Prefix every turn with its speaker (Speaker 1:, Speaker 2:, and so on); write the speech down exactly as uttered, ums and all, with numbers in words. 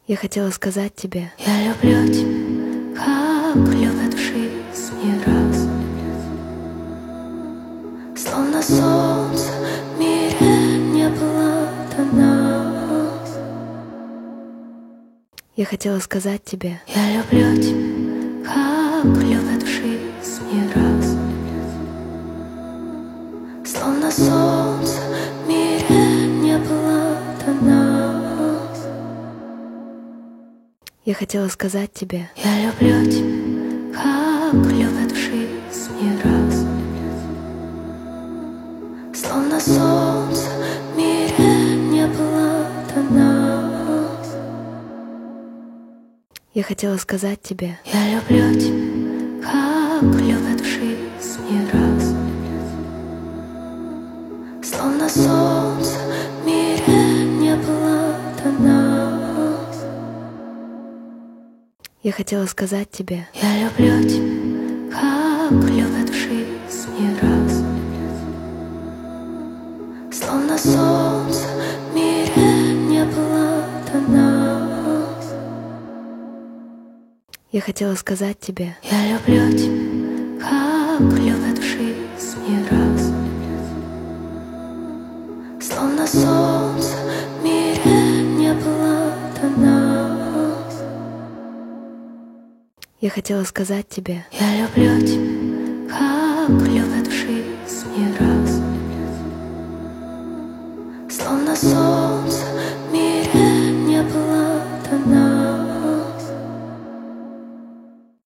Speaker 1: Я хотела сказать тебе,
Speaker 2: я люблю тебя, как любят в жизни раз. Словно солнце в мире не было до нас.
Speaker 1: я хотела сказать тебе,
Speaker 2: я люблю тебя, как любят в жизни раз. Словно солнце в мире не было до нас.
Speaker 1: я хотела сказать тебе,
Speaker 2: я люблю тебя, как любят в жизни раз. Словно солнце в мире не было до нас.
Speaker 1: я хотела сказать тебе,
Speaker 2: я люблю тебя, как любят в жизни раз. Словно солнце в мире не было до нас.
Speaker 1: я хотела сказать тебе,
Speaker 2: я люблю тебя, как любят в жизни раз. Словно солнце в мире не было до нас.
Speaker 1: я хотела сказать тебе,
Speaker 2: я люблю тебя, как любят в жизни раз. Словно солнце в мире не было до нас.
Speaker 1: я хотела сказать тебе,
Speaker 2: я люблю тебя, как любят в жизни раз. Словно солнце в мире не было до нас. я люблю тебя, как любят в жизни раз. Словно солнце в мире не было до нас.
Speaker 1: я хотела сказать тебе,
Speaker 2: как любят в жизни раз. Словно солнце в мире не было до нас.
Speaker 1: я хотела сказать тебе,
Speaker 2: я люблю тебя.